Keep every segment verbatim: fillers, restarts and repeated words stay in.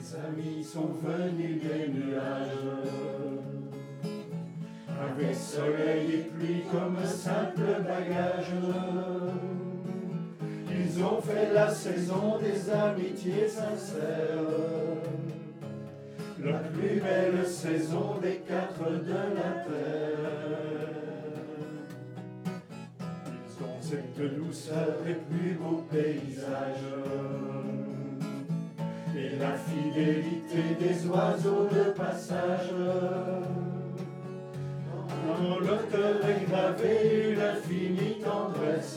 Les amis sont venus des nuages, avec soleil et pluie comme simple bagage. Ils ont fait la saison des amitiés sincères, la plus belle saison des quatre de la terre. Ils ont cette douceur des plus beaux paysages et la fidélité des oiseaux de passage. Dans leur cœur est gravée une infinie tendresse,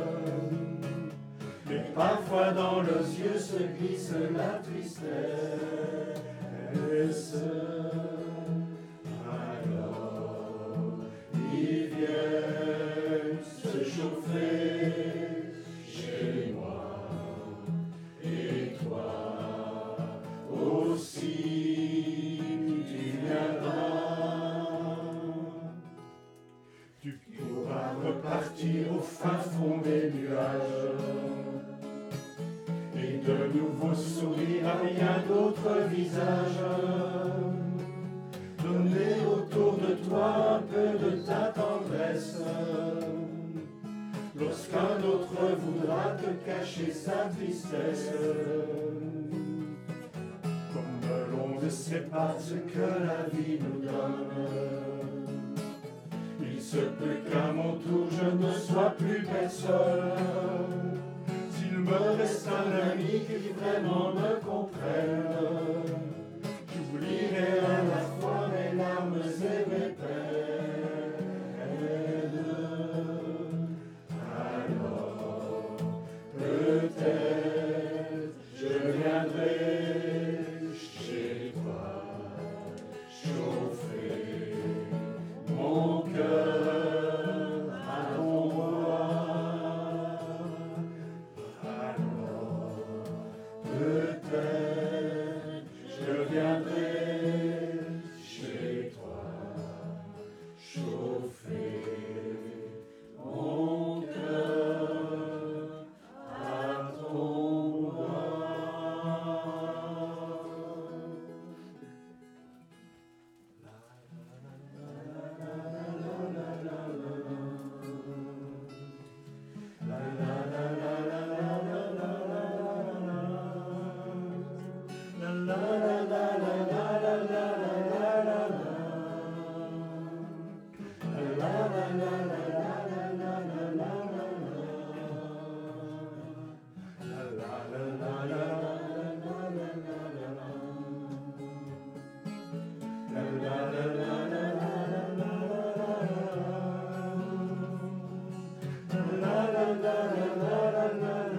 mais parfois dans leurs yeux se glisse la tristesse. Alors ils viennent se chauffer chez moi, et toi aussi tu viendras. Tu pourras repartir au fin fond des nuages et de nouveau sourire à bien d'autres visages. Donner autour de toi un peu de ta tendresse, lorsqu'un autre voudra te cacher sa tristesse. Comme l'on ne sait pas ce que la vie nous donne, il se peut qu'à mon tour je ne sois plus personne. S'il me reste un ami qui vraiment me comprenne, j'oublierai à la fois mes larmes et mes peines. Alors peut-être je viendrai chez toi chauffer mon cœur à ton bras. Alors peut-être je viendrai chez toi chauffer mon cœur à ton bras. La la la la la la la la.